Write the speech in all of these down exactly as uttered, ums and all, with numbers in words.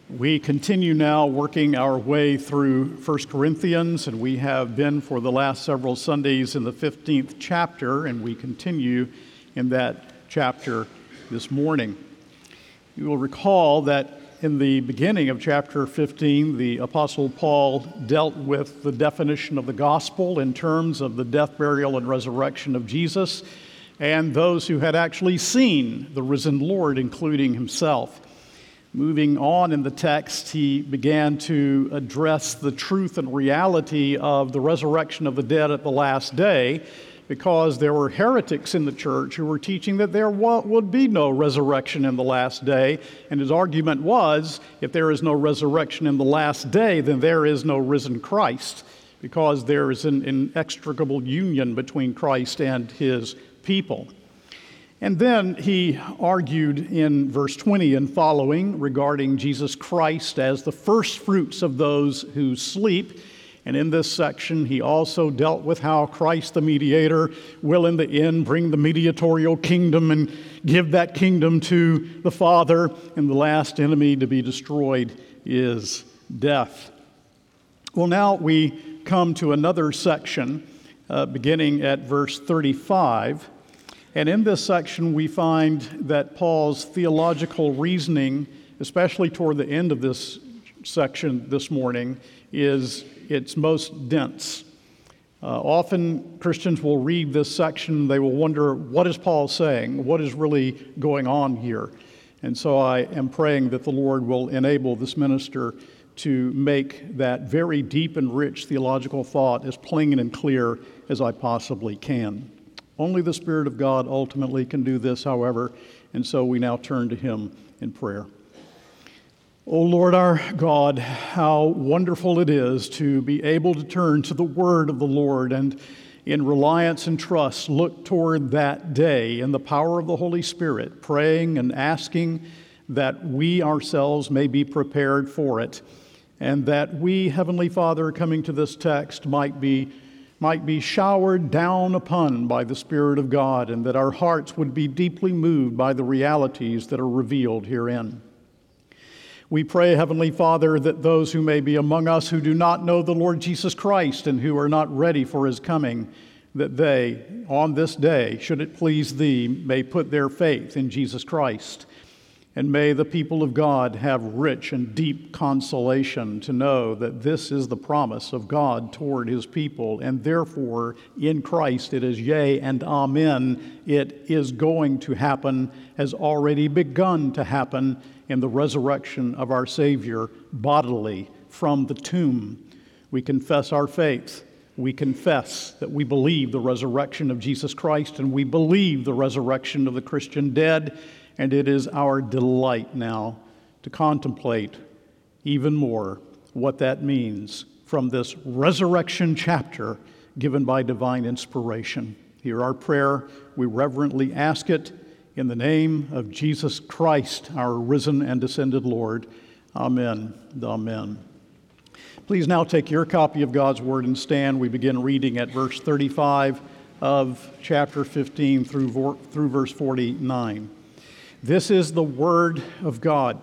We continue now working our way through First Corinthians, and we have been for the last several Sundays in the fifteenth chapter, and we continue in that chapter this morning. You will recall that in the beginning of chapter fifteen, the Apostle Paul dealt with the definition of the gospel in terms of the death, burial, and resurrection of Jesus, and those who had actually seen the risen Lord, including himself. Moving on in the text, he began to address the truth and reality of the resurrection of the dead at the last day, because there were heretics in the church who were teaching that there would be no resurrection in the last day. And his argument was, if there is no resurrection in the last day, then there is no risen Christ, because there is an inextricable union between Christ and his people. And then he argued in verse twenty and following regarding Jesus Christ as the first fruits of those who sleep. And in this section, he also dealt with how Christ the mediator will in the end bring the mediatorial kingdom and give that kingdom to the Father, and the last enemy to be destroyed is death. Well, now we come to another section uh, beginning at verse thirty-five. And in this section, we find that Paul's theological reasoning, especially toward the end of this section this morning, is its most dense. Uh, often Christians will read this section, they will wonder, what is Paul saying? What is really going on here? And so I am praying that the Lord will enable this minister to make that very deep and rich theological thought as plain and clear as I possibly can. Only the Spirit of God ultimately can do this, however, and so we now turn to Him in prayer. O Lord our God, how wonderful it is to be able to turn to the Word of the Lord and in reliance and trust look toward that day in the power of the Holy Spirit, praying and asking that we ourselves may be prepared for it, and that we, Heavenly Father, coming to this text might be might be showered down upon by the Spirit of God, and that our hearts would be deeply moved by the realities that are revealed herein. We pray, Heavenly Father, that those who may be among us who do not know the Lord Jesus Christ and who are not ready for His coming, that they, on this day, should it please Thee, may put their faith in Jesus Christ. And may the people of God have rich and deep consolation to know that this is the promise of God toward His people, and therefore in Christ it is yea and amen. It is going to happen, has already begun to happen in the resurrection of our Savior bodily from the tomb. We confess our faith. We confess that we believe the resurrection of Jesus Christ, and we believe the resurrection of the Christian dead. And it is our delight now to contemplate even more what that means from this resurrection chapter given by divine inspiration. Hear our prayer. We reverently ask it in the name of Jesus Christ, our risen and descended Lord. Amen and amen. Please now take your copy of God's Word and stand. We begin reading at verse thirty-five of chapter fifteen through, through verse forty-nine. This is the Word of God.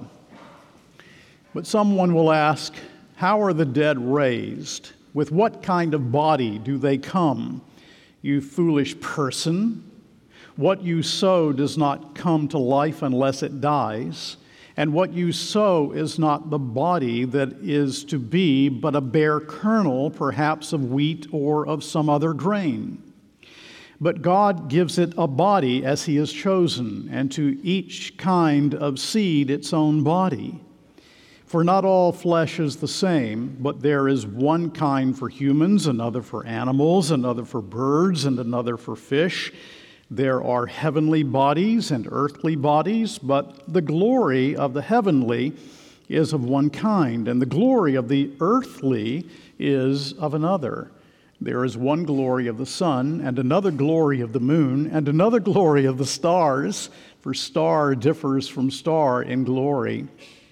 But someone will ask, how are the dead raised? With what kind of body do they come? You foolish person, what you sow does not come to life unless it dies, and what you sow is not the body that is to be, but a bare kernel, perhaps of wheat or of some other grain. But God gives it a body as He has chosen, and to each kind of seed its own body. For not all flesh is the same, but there is one kind for humans, another for animals, another for birds, and another for fish. There are heavenly bodies and earthly bodies, but the glory of the heavenly is of one kind, and the glory of the earthly is of another. There is one glory of the sun, and another glory of the moon, and another glory of the stars, for star differs from star in glory.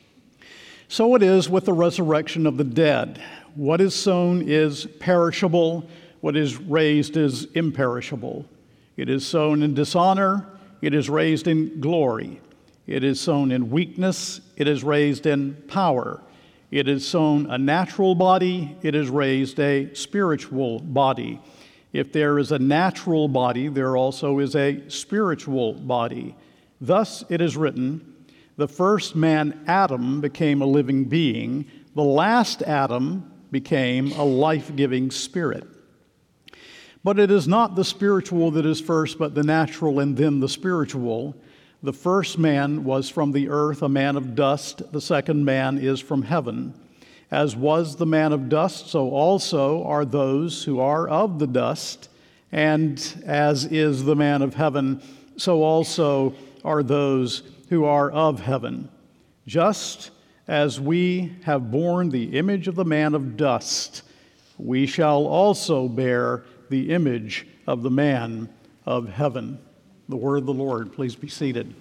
So it is with the resurrection of the dead. What is sown is perishable, what is raised is imperishable. It is sown in dishonor, it is raised in glory. It is sown in weakness. It is raised in power. It is sown a natural body. It is raised a spiritual body. If there is a natural body, there also is a spiritual body. Thus it is written, the first man, Adam, became a living being. The last Adam became a life-giving spirit. But it is not the spiritual that is first, but the natural and then the spiritual. The first man was from the earth, a man of dust. The second man is from heaven. As was the man of dust, so also are those who are of the dust. And as is the man of heaven, so also are those who are of heaven. Just as we have borne the image of the man of dust, we shall also bear the image of the man of heaven. The word of the Lord. Please be seated.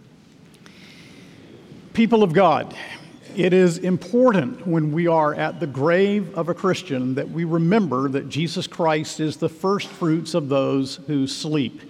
People of God, it is important when we are at the grave of a Christian that we remember that Jesus Christ is the first fruits of those who sleep.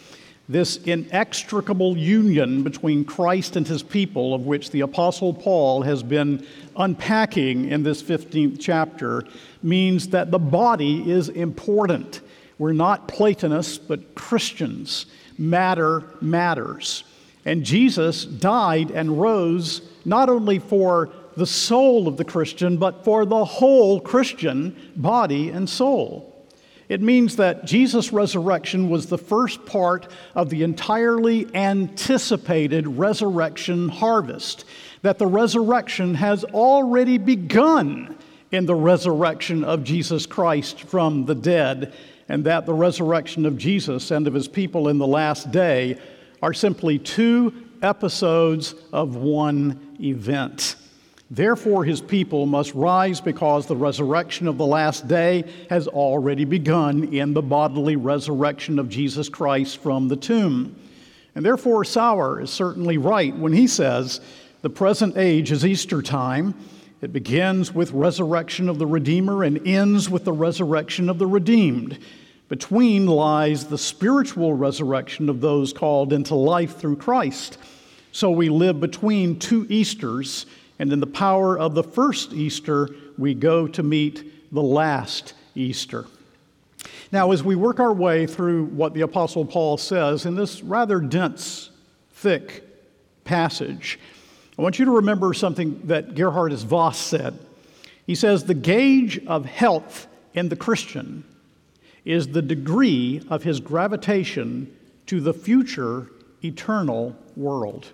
This inextricable union between Christ and his people, of which the Apostle Paul has been unpacking in this fifteenth chapter, means that the body is important. We're not Platonists, but Christians. Matter matters. And Jesus died and rose not only for the soul of the Christian, but for the whole Christian body and soul. It means that Jesus' resurrection was the first part of the entirely anticipated resurrection harvest, that the resurrection has already begun in the resurrection of Jesus Christ from the dead, and that the resurrection of Jesus and of his people in the last day are simply two episodes of one event. Therefore, his people must rise because the resurrection of the last day has already begun in the bodily resurrection of Jesus Christ from the tomb. And therefore, Sauer is certainly right when he says the present age is Easter time. It begins with resurrection of the Redeemer and ends with the resurrection of the redeemed. Between lies the spiritual resurrection of those called into life through Christ. So we live between two Easters, and in the power of the first Easter, we go to meet the last Easter. Now, as we work our way through what the Apostle Paul says in this rather dense, thick passage, I want you to remember something that Gerhardus Voss said. He says, the gauge of health in the Christian is the degree of his gravitation to the future eternal world.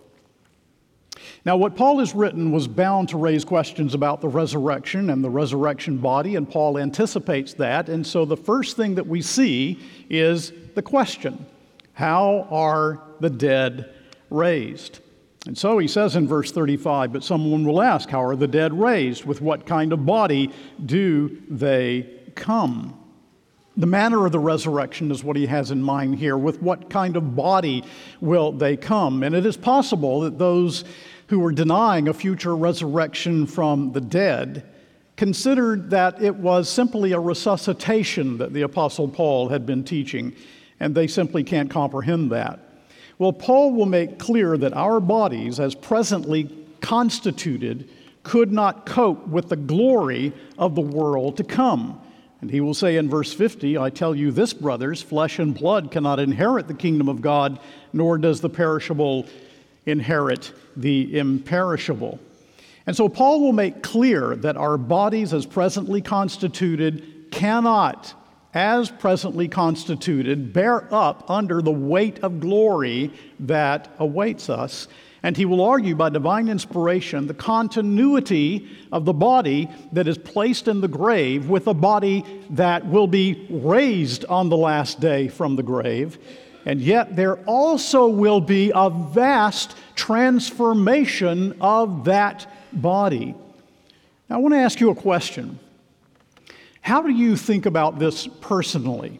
Now, what Paul has written was bound to raise questions about the resurrection and the resurrection body, and Paul anticipates that. And so the first thing that we see is the question, how are the dead raised? And so he says in verse thirty-five, but someone will ask, how are the dead raised? With what kind of body do they come? The manner of the resurrection is what he has in mind here. With what kind of body will they come? And it is possible that those who are denying a future resurrection from the dead considered that it was simply a resuscitation that the Apostle Paul had been teaching, and they simply can't comprehend that. Well, Paul will make clear that our bodies, as presently constituted, could not cope with the glory of the world to come. And he will say in verse fifty, I tell you this, brothers, flesh and blood cannot inherit the kingdom of God, nor does the perishable inherit the imperishable. And so Paul will make clear that our bodies as presently constituted cannot, as presently constituted, bear up under the weight of glory that awaits us. And he will argue by divine inspiration the continuity of the body that is placed in the grave with a body that will be raised on the last day from the grave. And yet there also will be a vast transformation of that body. Now, I want to ask you a question. How do you think about this personally?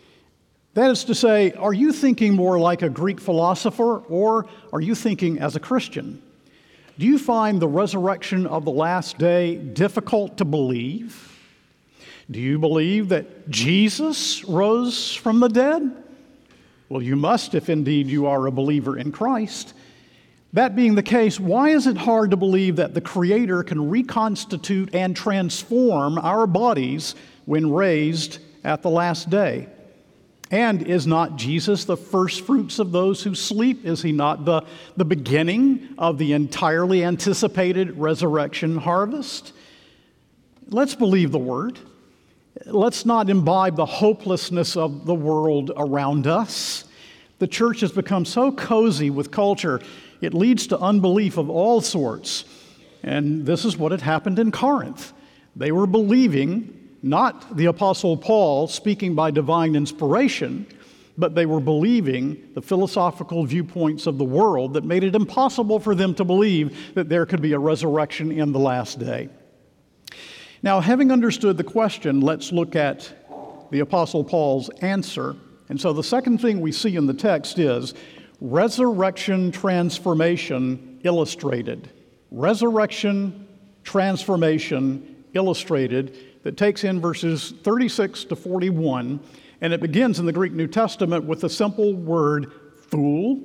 That is to say, are you thinking more like a Greek philosopher, or are you thinking as a Christian? Do you find the resurrection of the last day difficult to believe? Do you believe that Jesus rose from the dead? Well, you must if indeed you are a believer in Christ. That being the case, why is it hard to believe that the Creator can reconstitute and transform our bodies when raised at the last day? And is not Jesus the first fruits of those who sleep? Is he not the, the beginning of the entirely anticipated resurrection harvest? Let's believe the Word. Let's not imbibe the hopelessness of the world around us. The church has become so cozy with culture, it leads to unbelief of all sorts. And this is what had happened in Corinth. They were believing not the Apostle Paul speaking by divine inspiration, but they were believing the philosophical viewpoints of the world that made it impossible for them to believe that there could be a resurrection in the last day. Now, having understood the question, let's look at the Apostle Paul's answer. And so the second thing we see in the text is resurrection transformation illustrated. Resurrection transformation illustrated, that takes in verses thirty-six to forty-one, and it begins in the Greek New Testament with the simple word fool,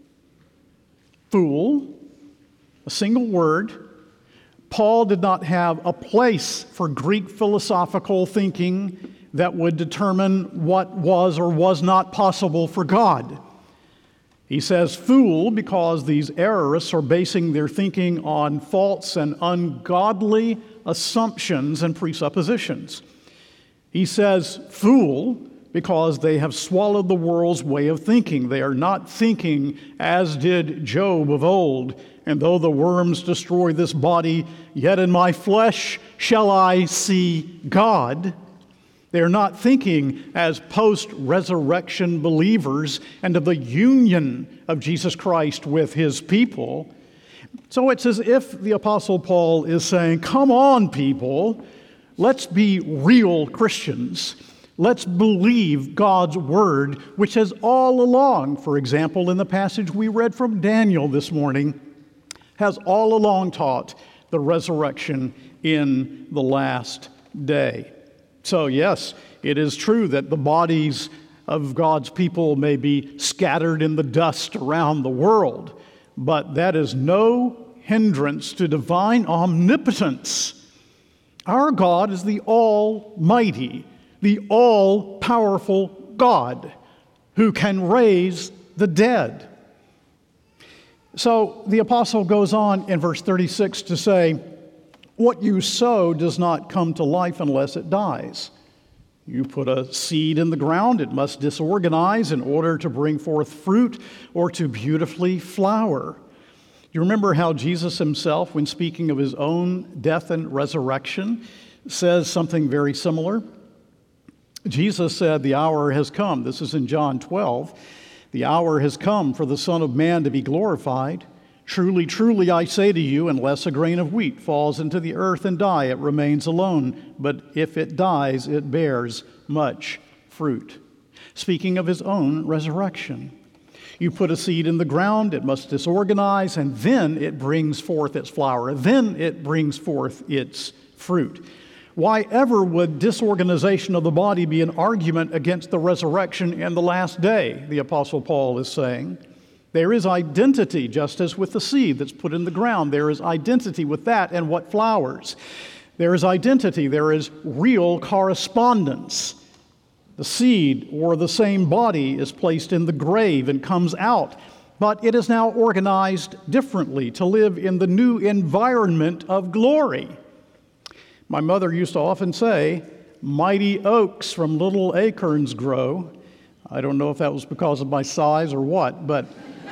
fool, a single word. Paul did not have a place for Greek philosophical thinking that would determine what was or was not possible for God. He says fool because these errorists are basing their thinking on false and ungodly assumptions and presuppositions. He says fool because they have swallowed the world's way of thinking. They are not thinking as did Job of old. And though the worms destroy this body, yet in my flesh shall I see God. They are not thinking as post-resurrection believers and of the union of Jesus Christ with his people. So it's as if the Apostle Paul is saying, come on, people, let's be real Christians. Let's believe God's word, which has all along, for example, in the passage we read from Daniel this morning, has all along taught the resurrection in the last day. So yes, it is true that the bodies of God's people may be scattered in the dust around the world, but that is no hindrance to divine omnipotence. Our God is the Almighty, the all-powerful God who can raise the dead. So the apostle goes on in verse thirty-six to say, what you sow does not come to life unless it dies. You put a seed in the ground, it must disorganize in order to bring forth fruit or to beautifully flower. You remember how Jesus himself, when speaking of his own death and resurrection, says something very similar? Jesus said, the hour has come. This is in John twelve. The hour has come for the Son of Man to be glorified. Truly, truly, I say to you, unless a grain of wheat falls into the earth and die, it remains alone. But if it dies, it bears much fruit. Speaking of his own resurrection. You put a seed in the ground, it must disorganize, and then it brings forth its flower. Then it brings forth its fruit. Why ever would disorganization of the body be an argument against the resurrection in the last day, the Apostle Paul is saying? There is identity, just as with the seed that's put in the ground. There is identity with that and what flowers. There is identity. There is real correspondence. The seed or the same body is placed in the grave and comes out, but it is now organized differently to live in the new environment of glory. My mother used to often say, mighty oaks from little acorns grow. I don't know if that was because of my size or what, but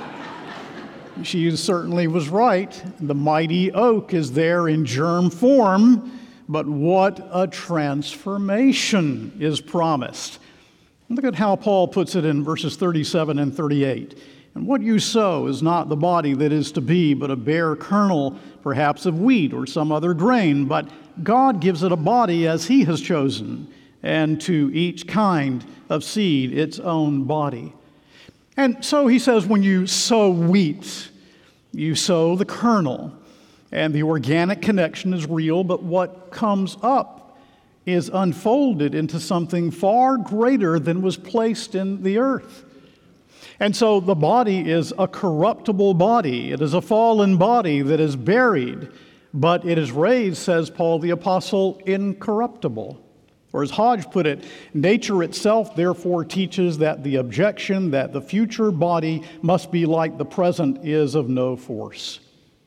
she certainly was right. The mighty oak is there in germ form, but what a transformation is promised. Look at how Paul puts it in verses thirty-seven and thirty-eight. And what you sow is not the body that is to be, but a bare kernel, perhaps of wheat or some other grain. But God gives it a body as he has chosen, and to each kind of seed its own body. And so he says, when you sow wheat, you sow the kernel, and the organic connection is real, but what comes up is unfolded into something far greater than was placed in the earth. And so the body is a corruptible body. It is a fallen body that is buried, but it is raised, says Paul the Apostle, incorruptible. Or as Hodge put it, nature itself therefore teaches that the objection that the future body must be like the present is of no force.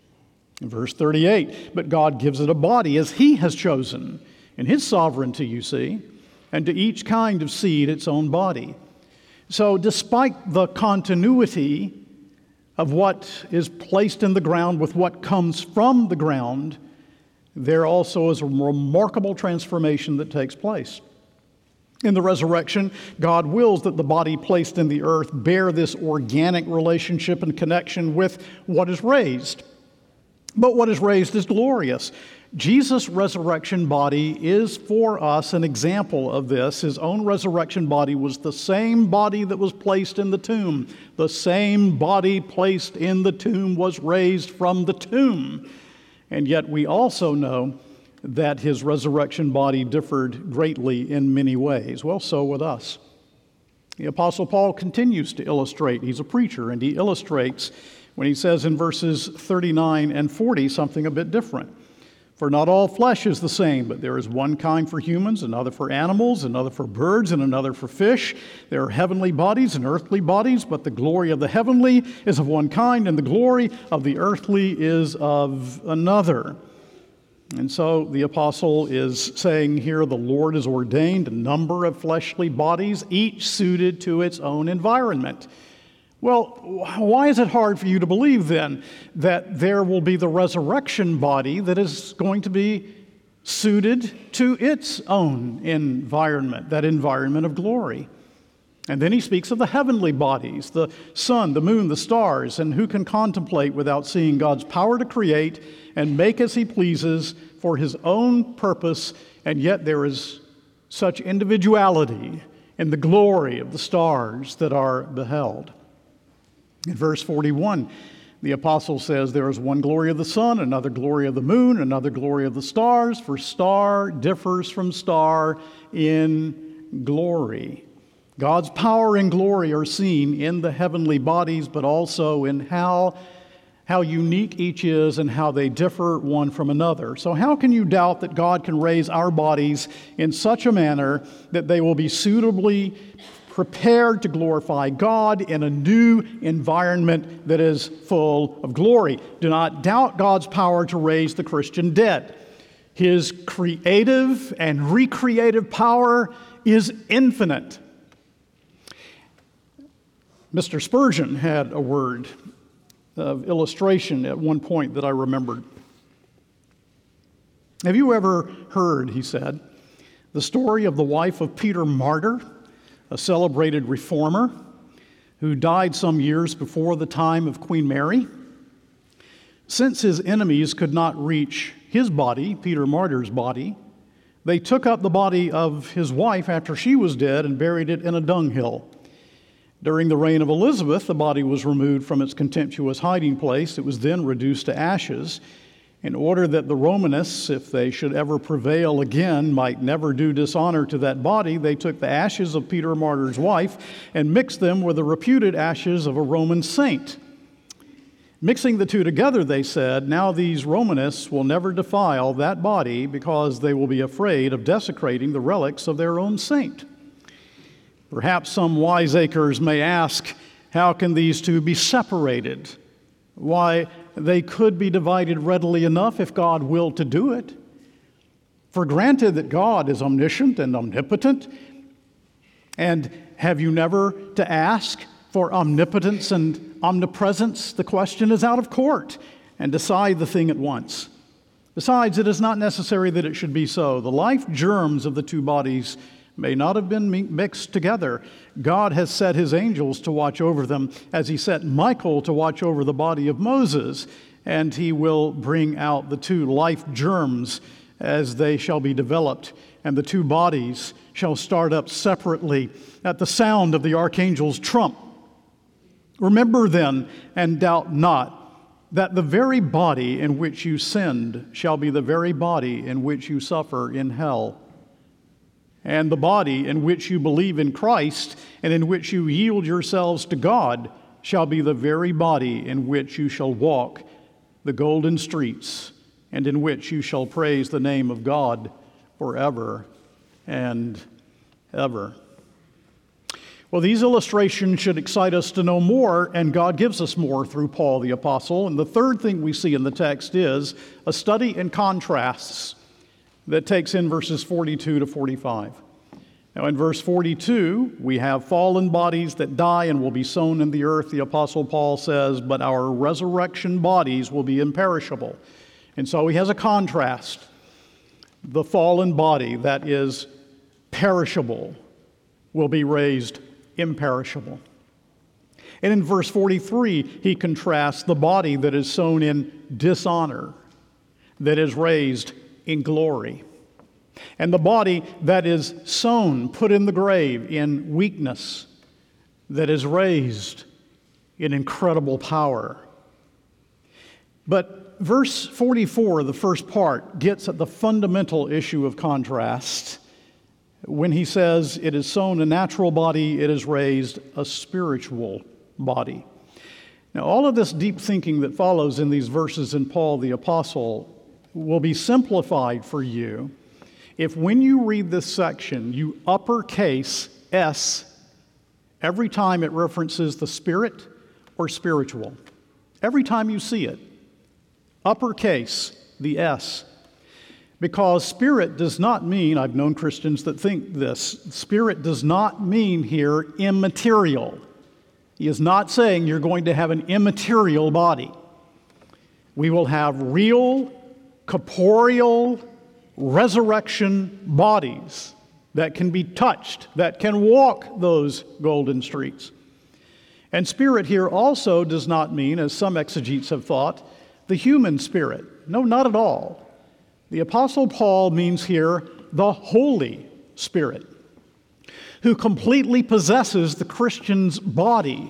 In verse thirty-eight, but God gives it a body as He has chosen, in His sovereignty, you see, and to each kind of seed its own body. So despite the continuity of what is placed in the ground with what comes from the ground, there also is a remarkable transformation that takes place. In the resurrection, God wills that the body placed in the earth bear this organic relationship and connection with what is raised. But what is raised is glorious. Jesus' resurrection body is for us an example of this. His own resurrection body was the same body that was placed in the tomb. The same body placed in the tomb was raised from the tomb. And yet we also know that his resurrection body differed greatly in many ways. Well, so with us. The Apostle Paul continues to illustrate. He's a preacher, and he illustrates when he says in verses thirty-nine and forty something a bit different. For not all flesh is the same, but there is one kind for humans, another for animals, another for birds, and another for fish. There are heavenly bodies and earthly bodies, but the glory of the heavenly is of one kind, and the glory of the earthly is of another. And so the apostle is saying here the Lord has ordained a number of fleshly bodies, each suited to its own environment. Well, why is it hard for you to believe then that there will be the resurrection body that is going to be suited to its own environment, that environment of glory? And then he speaks of the heavenly bodies, the sun, the moon, the stars, and who can contemplate without seeing God's power to create and make as he pleases for his own purpose, and yet there is such individuality in the glory of the stars that are beheld. In verse forty-one, the apostle says, there is one glory of the sun, another glory of the moon, another glory of the stars, for star differs from star in glory. God's power and glory are seen in the heavenly bodies, but also in how, how unique each is and how they differ one from another. So how can you doubt that God can raise our bodies in such a manner that they will be suitably prepared to glorify God in a new environment that is full of glory? Do not doubt God's power to raise the Christian dead. His creative and recreative power is infinite. Mister Spurgeon had a word of illustration at one point that I remembered. Have you ever heard, he said, the story of the wife of Peter Martyr, a celebrated reformer who died some years before the time of Queen Mary? Since his enemies could not reach his body, Peter Martyr's body, they took up the body of his wife after she was dead and buried it in a dunghill. During the reign of Elizabeth, the body was removed from its contemptuous hiding place. It was then reduced to ashes, in order that the Romanists, if they should ever prevail again, might never do dishonor to that body. They took the ashes of Peter Martyr's wife and mixed them with the reputed ashes of a Roman saint. Mixing the two together, they said, now these Romanists will never defile that body because they will be afraid of desecrating the relics of their own saint. Perhaps some wiseacres may ask, how can these two be separated? Why, they could be divided readily enough if God willed to do it. For granted that God is omniscient and omnipotent, and have you never to ask for omnipotence and omnipresence? The question is out of court, and decide the thing at once. Besides, it is not necessary that it should be so. The life germs of the two bodies may not have been mixed together. God has set his angels to watch over them, as he set Michael to watch over the body of Moses, and he will bring out the two life germs as they shall be developed, and the two bodies shall start up separately at the sound of the archangel's trump. Remember then, and doubt not, that the very body in which you sinned shall be the very body in which you suffer in hell. and the body in which you believe in Christ and in which you yield yourselves to God shall be the very body in which you shall walk the golden streets and in which you shall praise the name of God forever and ever. Well, these illustrations should excite us to know more, and God gives us more through Paul the Apostle. And the third thing we see in the text is a study in contrasts that takes in verses forty-two to forty-five. Now, in verse forty-two, we have fallen bodies that die and will be sown in the earth. The Apostle Paul says, but our resurrection bodies will be imperishable. And so he has a contrast. The fallen body that is perishable will be raised imperishable. And in verse forty-three, he contrasts the body that is sown in dishonor, that is raised in glory, and the body that is sown, put in the grave in weakness, that is raised in incredible power. But verse forty-four, the first part, gets at the fundamental issue of contrast when he says, it is sown a natural body, it is raised a spiritual body. Now, all of this deep thinking that follows in these verses in Paul the Apostle will be simplified for you if when you read this section, you uppercase S every time it references the spirit or spiritual. Every time you see it, uppercase the S. Because spirit does not mean, I've known Christians that think this, spirit does not mean here immaterial. He is not saying you're going to have an immaterial body. We will have real, corporeal, resurrection bodies that can be touched, that can walk those golden streets. And spirit here also does not mean, as some exegetes have thought, the human spirit. No, not at all. The Apostle Paul means here the Holy Spirit, who completely possesses the Christian's body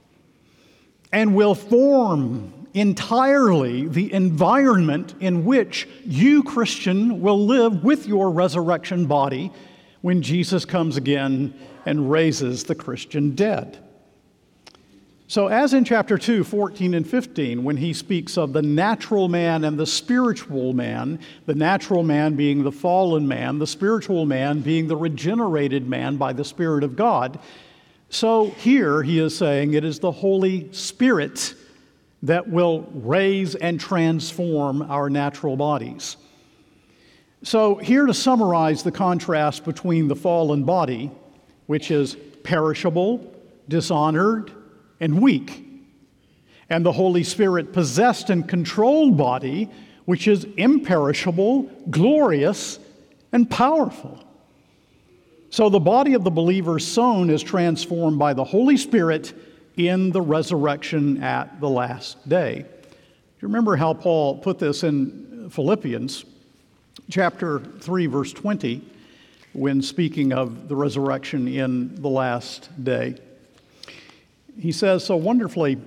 and will form entirely the environment in which you, Christian, will live with your resurrection body when Jesus comes again and raises the Christian dead. So as in chapter two, fourteen and fifteen, when he speaks of the natural man and the spiritual man, the natural man being the fallen man, the spiritual man being the regenerated man by the Spirit of God, so here he is saying it is the Holy Spirit that will raise and transform our natural bodies. So here to summarize the contrast between the fallen body, which is perishable, dishonored, and weak, and the Holy Spirit possessed and controlled body, which is imperishable, glorious, and powerful. So the body of the believer sown is transformed by the Holy Spirit in the resurrection at the last day. Do you remember how Paul put this in Philippians chapter three, verse twenty, when speaking of the resurrection in the last day? He says so wonderfully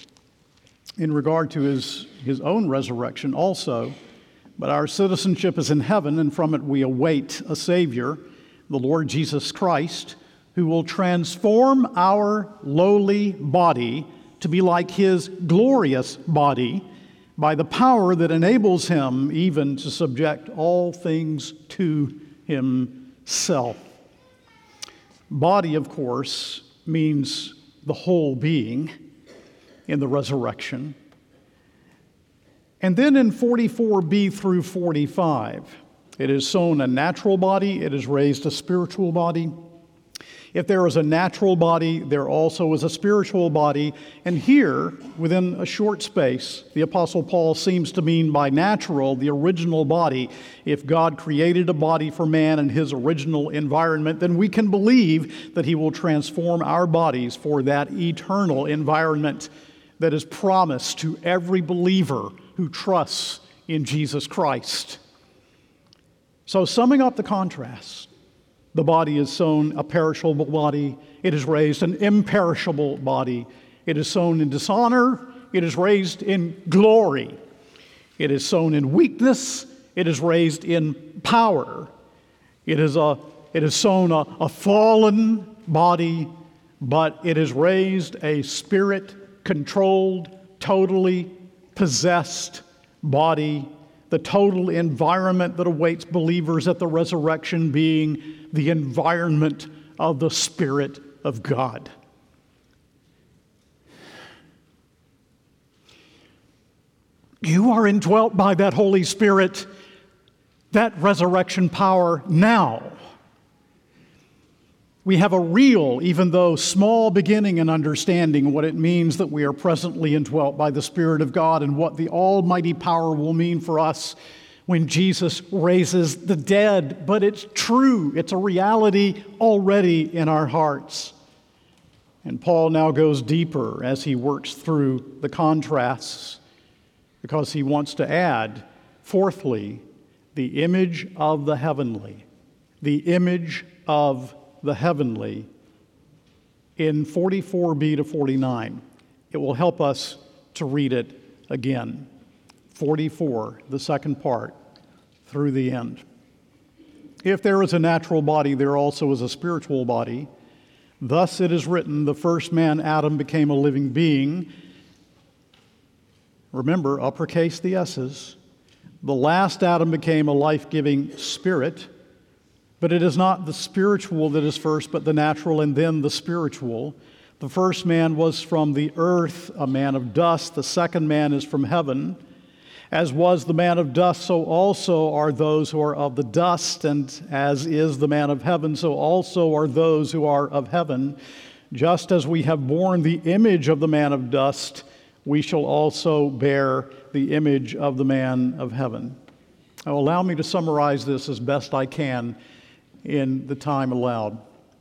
in regard to his, his own resurrection also, but our citizenship is in heaven, and from it we await a Savior, the Lord Jesus Christ, who will transform our lowly body to be like his glorious body by the power that enables him even to subject all things to himself. Body, of course, means the whole being in the resurrection. And then in forty-four b through forty-five, it is sown a natural body, it is raised a spiritual body. If there is a natural body, there also is a spiritual body. And here, within a short space, the Apostle Paul seems to mean by natural the original body. If God created a body for man in his original environment, then we can believe that he will transform our bodies for that eternal environment that is promised to every believer who trusts in Jesus Christ. So summing up the contrast, the body is sown a perishable body. It is raised an imperishable body. It is sown in dishonor. It is raised in glory. It is sown in weakness. It is raised in power. It is a, it has sown a, a fallen body, but it has raised a spirit-controlled, totally possessed body, the total environment that awaits believers at the resurrection being the environment of the Spirit of God. You are indwelt by that Holy Spirit, that resurrection power now. We have a real, even though small, beginning in understanding what it means that we are presently indwelt by the Spirit of God and what the almighty power will mean for us when Jesus raises the dead. But it's true. It's a reality already in our hearts. And Paul now goes deeper as he works through the contrasts, because he wants to add, fourthly, the image of the heavenly. The image of the heavenly in forty-four b to forty-nine. It will help us to read it again. forty-four, the second part, through the end. If there is a natural body, there also is a spiritual body. Thus it is written, the first man, Adam, became a living being. Remember, uppercase the S's. The last Adam became a life-giving spirit. But it is not the spiritual that is first, but the natural and then the spiritual. The first man was from the earth, a man of dust. The second man is from heaven. As was the man of dust, so also are those who are of the dust. And as is the man of heaven, so also are those who are of heaven. Just as we have borne the image of the man of dust, we shall also bear the image of the man of heaven. Now, allow me to summarize this as best I can in the time allowed.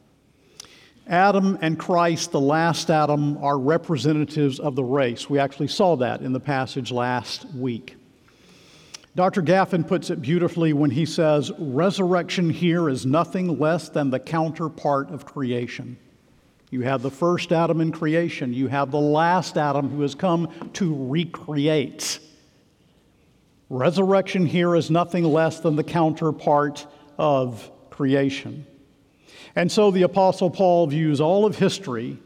Adam and Christ, the last Adam, are representatives of the race. We actually saw that in the passage last week. Doctor Gaffin puts it beautifully when he says, resurrection here is nothing less than the counterpart of creation. You have the first Adam in creation. You have the last Adam who has come to recreate. Resurrection here is nothing less than the counterpart of creation. And so the Apostle Paul views all of history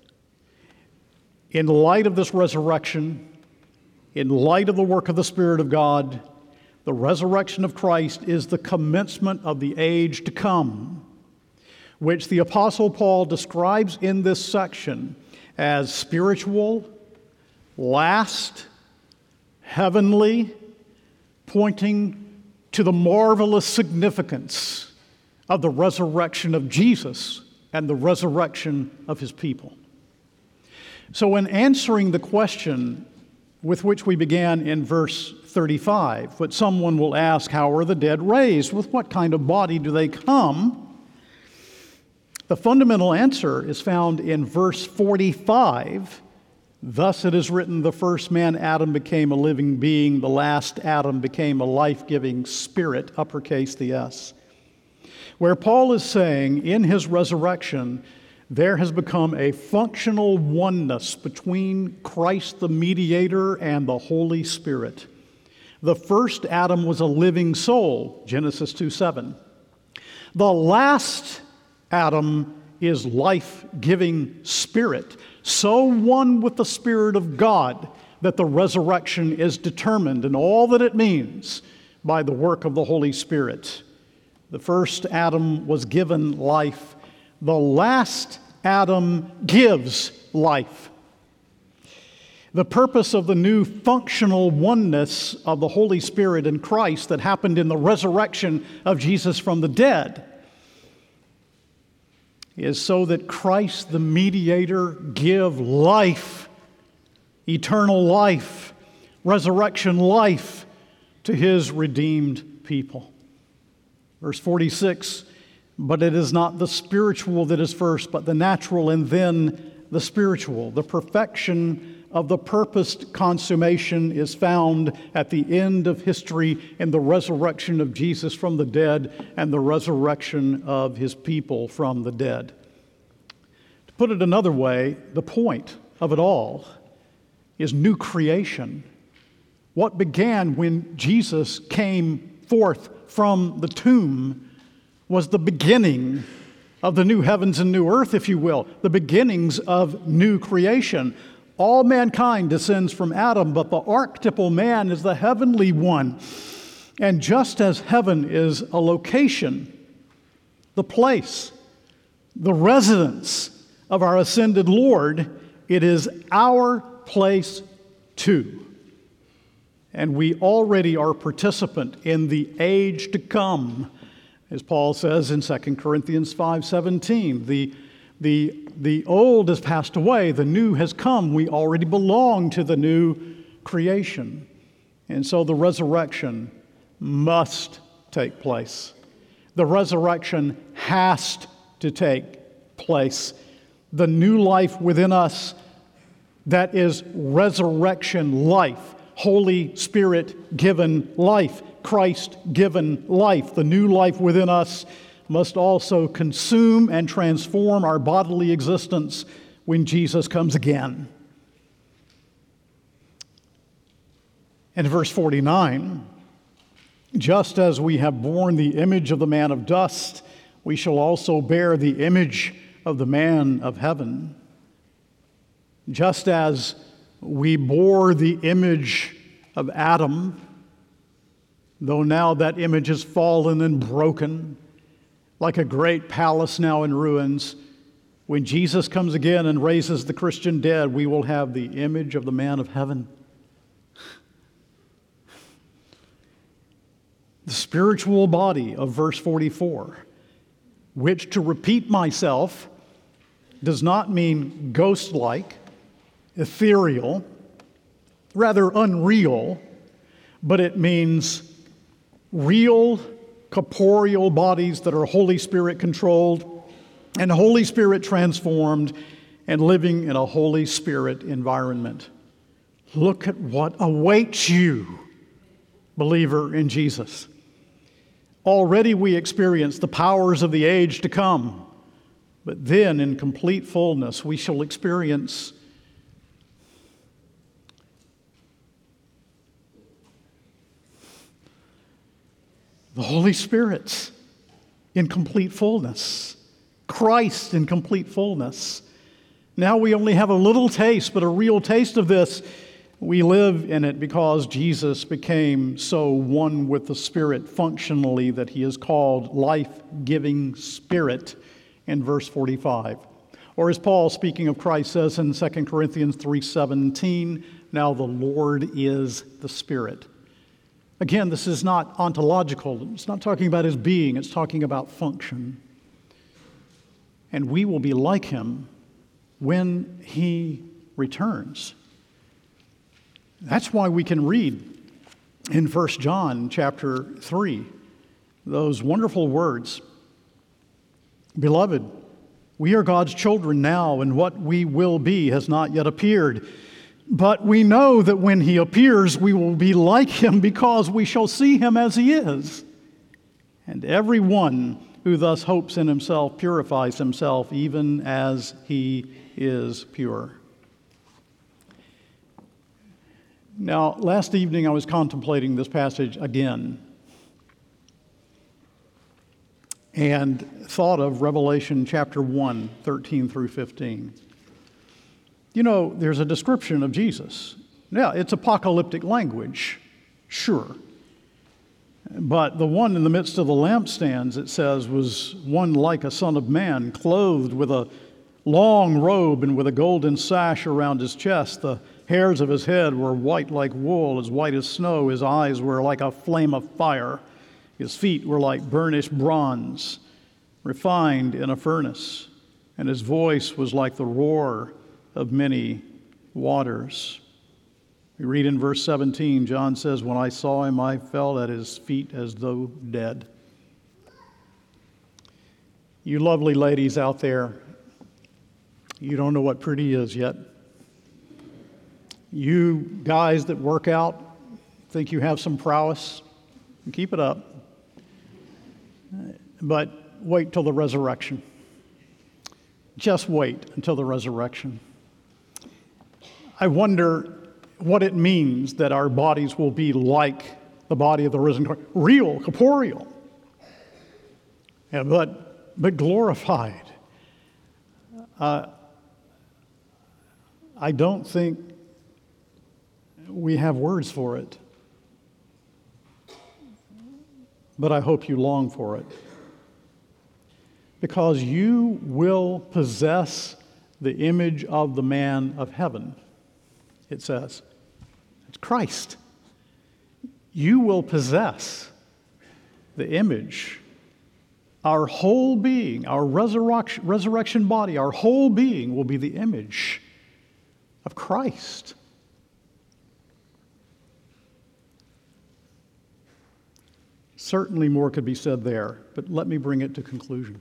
in light of this resurrection, in light of the work of the Spirit of God. The resurrection of Christ is the commencement of the age to come, which the Apostle Paul describes in this section as spiritual, last, heavenly, pointing to the marvelous significance of the resurrection of Jesus and the resurrection of his people. So in answering the question with which we began in verse thirty-five, what someone will ask, how are the dead raised? With what kind of body do they come? The fundamental answer is found in verse forty-five. Thus it is written, the first man, Adam, became a living being. The last Adam became a life-giving spirit, uppercase the S. Where Paul is saying in his resurrection, there has become a functional oneness between Christ the mediator and the Holy Spirit. The first Adam was a living soul, Genesis two seven. The last Adam is life-giving spirit, so one with the Spirit of God that the resurrection is determined and all that it means by the work of the Holy Spirit. The first Adam was given life. The last Adam gives life. The purpose of the new functional oneness of the Holy Spirit in Christ that happened in the resurrection of Jesus from the dead is so that Christ, the mediator, give life, eternal life, resurrection life to his redeemed people. Verse forty-six, but it is not the spiritual that is first, but the natural and then the spiritual. The perfection of the purposed consummation is found at the end of history in the resurrection of Jesus from the dead and the resurrection of his people from the dead. To put it another way, the point of it all is new creation. What began when Jesus came forth from the tomb was the beginning of the new heavens and new earth, if you will, the beginnings of new creation. All mankind descends from Adam, but the archetypal man is the heavenly one. And just as heaven is a location, the place, the residence of our ascended Lord, it is our place too. And we already are participant in the age to come. As Paul says in Second Corinthians five seventeen, the, the, the old has passed away, the new has come. We already belong to the new creation. And so the resurrection must take place. The resurrection has to take place. The new life within us, that is resurrection life, Holy Spirit-given life, Christ-given life. The new life within us must also consume and transform our bodily existence when Jesus comes again. In verse forty-nine, just as we have borne the image of the man of dust, we shall also bear the image of the man of heaven. Just as we bore the image of Adam, though now that image is fallen and broken, like a great palace now in ruins, when Jesus comes again and raises the Christian dead, we will have the image of the man of heaven. The spiritual body of verse forty-four, which, to repeat myself, does not mean ghost-like, ethereal, rather unreal, but it means real corporeal bodies that are Holy Spirit controlled and Holy Spirit transformed and living in a Holy Spirit environment. Look at what awaits you, believer in Jesus. Already we experience the powers of the age to come, but then in complete fullness we shall experience the Holy Spirit in complete fullness, Christ in complete fullness. Now we only have a little taste, but a real taste of this. We live in it because Jesus became so one with the Spirit functionally that he is called life-giving Spirit in verse forty-five. Or as Paul, speaking of Christ, says in Second Corinthians three seventeen, now the Lord is the Spirit. Again, this is not ontological. It's not talking about his being. It's talking about function. And we will be like him when he returns. That's why we can read in First John chapter three those wonderful words. Beloved, we are God's children now, and what we will be has not yet appeared. But we know that when he appears, we will be like him because we shall see him as he is. And everyone who thus hopes in himself purifies himself even as he is pure. Now, last evening I was contemplating this passage again and thought of Revelation chapter one, thirteen through fifteen. You know, there's a description of Jesus. Yeah, it's apocalyptic language, sure. But the one in the midst of the lampstands, it says, was one like a son of man, clothed with a long robe and with a golden sash around his chest. The hairs of his head were white like wool, as white as snow. His eyes were like a flame of fire. His feet were like burnished bronze, refined in a furnace. And his voice was like the roar of many waters. We read in verse seventeen, John says, when I saw him, I fell at his feet as though dead. You lovely ladies out there, you don't know what pretty is yet. You guys that work out, think you have some prowess, keep it up. But wait till the resurrection. Just wait until the resurrection. I wonder what it means that our bodies will be like the body of the risen Christ, real, corporeal. Yeah, but, but glorified. Uh, I don't think we have words for it, but I hope you long for it, because you will possess the image of the man of heaven, it says. It's Christ. You will possess the image. Our whole being, our resurrection, resurrection body, our whole being will be the image of Christ. Certainly more could be said there, but let me bring it to conclusion.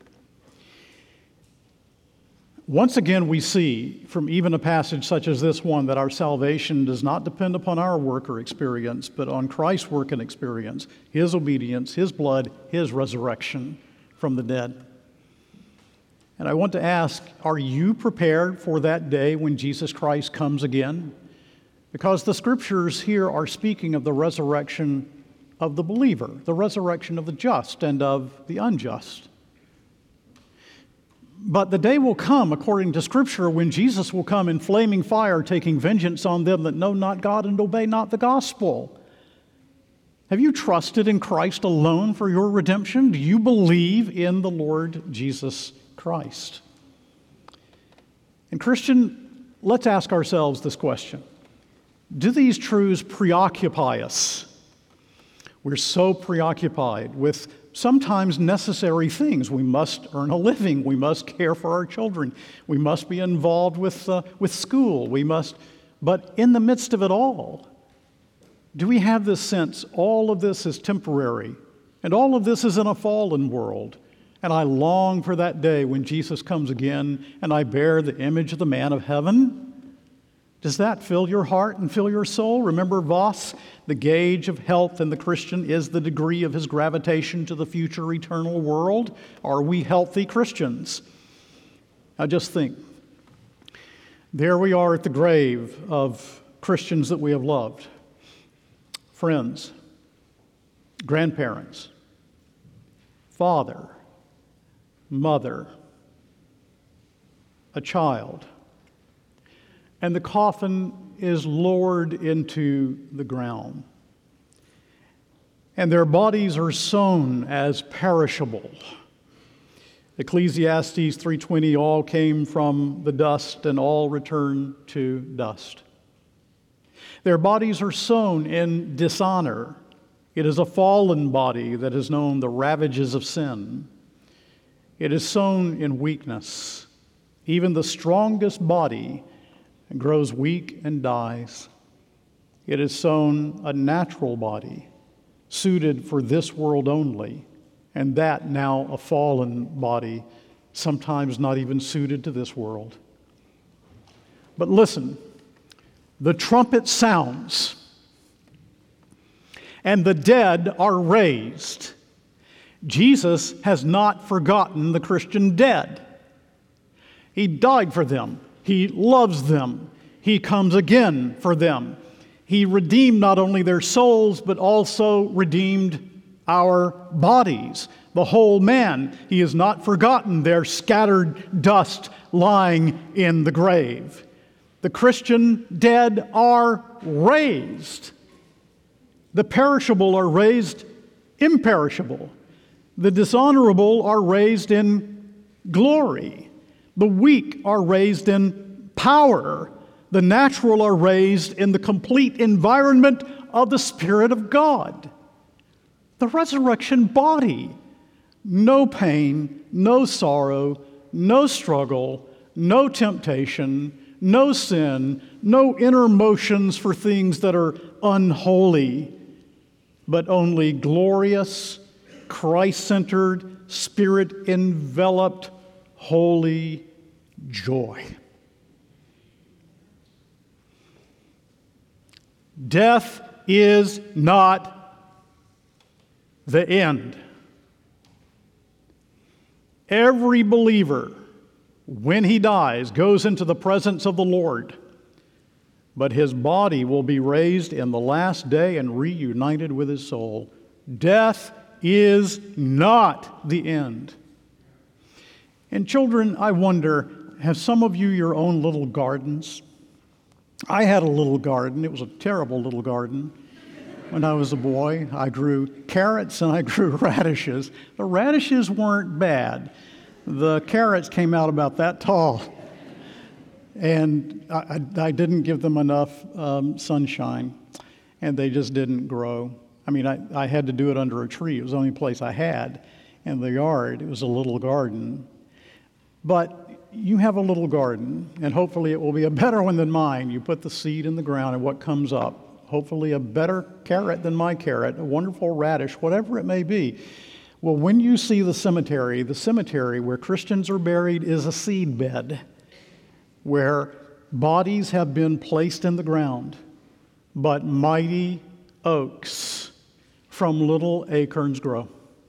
Once again, we see from even a passage such as this one that our salvation does not depend upon our work or experience, but on Christ's work and experience, His obedience, His blood, His resurrection from the dead. And I want to ask, are you prepared for that day when Jesus Christ comes again? Because the scriptures here are speaking of the resurrection of the believer, the resurrection of the just and of the unjust. But the day will come, according to Scripture, when Jesus will come in flaming fire, taking vengeance on them that know not God and obey not the gospel. Have you trusted in Christ alone for your redemption? Do you believe in the Lord Jesus Christ? And Christian, let's ask ourselves this question. Do these truths preoccupy us? We're so preoccupied with sometimes necessary things. We must earn a living. We must care for our children. We must be involved with, uh, with school. We must, but in the midst of it all, do we have this sense all of this is temporary and all of this is in a fallen world? And I long for that day when Jesus comes again and I bear the image of the man of heaven. Does that fill your heart and fill your soul? Remember Voss, the gauge of health in the Christian is the degree of his gravitation to the future eternal world. Are we healthy Christians? Now just think. There we are at the grave of Christians that we have loved. Friends, grandparents, father, mother, a child. And the coffin is lowered into the ground. And their bodies are sown as perishable. Ecclesiastes three twenty, all came from the dust and all return to dust. Their bodies are sown in dishonor. It is a fallen body that has known the ravages of sin. It is sown in weakness. Even the strongest body grows weak and dies. It is sown a natural body, suited for this world only, and that now a fallen body, sometimes not even suited to this world. But listen, the trumpet sounds, and the dead are raised. Jesus has not forgotten the Christian dead. He died for them. He loves them. He comes again for them. He redeemed not only their souls, but also redeemed our bodies, the whole man. He has not forgotten their scattered dust lying in the grave. The Christian dead are raised. The perishable are raised imperishable. The dishonorable are raised in glory. The weak are raised in power. The natural are raised in the complete environment of the Spirit of God. The resurrection body. No pain, no sorrow, no struggle, no temptation, no sin, no inner motions for things that are unholy, but only glorious, Christ-centered, Spirit-enveloped, holy joy. Death is not the end. Every believer, when he dies, goes into the presence of the Lord, but his body will be raised in the last day and reunited with his soul. Death is not the end. And children, I wonder, have some of you your own little gardens? I had a little garden. It was a terrible little garden. When I was a boy, I grew carrots and I grew radishes. The radishes weren't bad. The carrots came out about that tall. And I, I, I didn't give them enough um, sunshine, and they just didn't grow. I mean, I, I had to do it under a tree. It was the only place I had in the yard. It was a little garden. But you have a little garden, and hopefully it will be a better one than mine. You put the seed in the ground, and what comes up? Hopefully a better carrot than my carrot, a wonderful radish, whatever it may be. Well, when you see the cemetery, the cemetery where Christians are buried is a seed bed, where bodies have been placed in the ground, but mighty oaks from little acorns grow.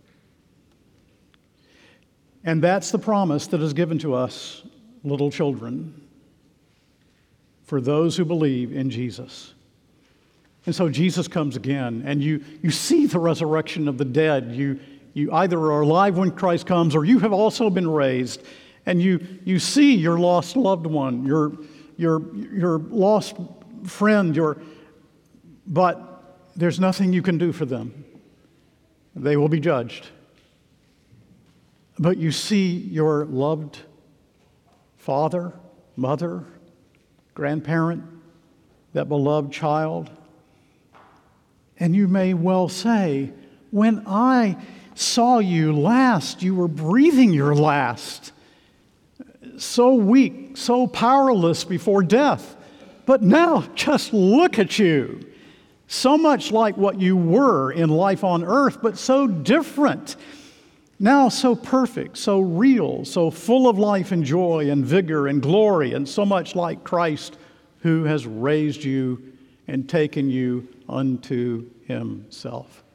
And that's the promise that is given to us, little children, for those who believe in Jesus. And so Jesus comes again, and you, you see the resurrection of the dead. You, you either are alive when Christ comes, or you have also been raised. And you, you see your lost loved one, your, your, your lost friend, your, but there's nothing you can do for them. They will be judged. But you see your loved father, mother, grandparent, that beloved child, and you may well say, when I saw you last, you were breathing your last. So weak, so powerless before death. But now, just look at you. So much like what you were in life on earth, but so different. Now so perfect, so real, so full of life and joy and vigor and glory, and so much like Christ, who has raised you and taken you unto himself.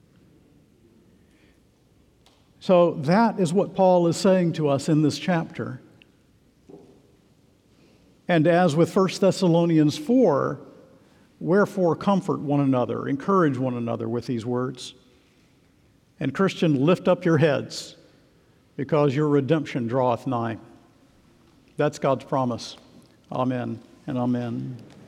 So that is what Paul is saying to us in this chapter. And as with First Thessalonians four, wherefore comfort one another, encourage one another with these words. And Christian, lift up your heads, because your redemption draweth nigh. That's God's promise. Amen and amen.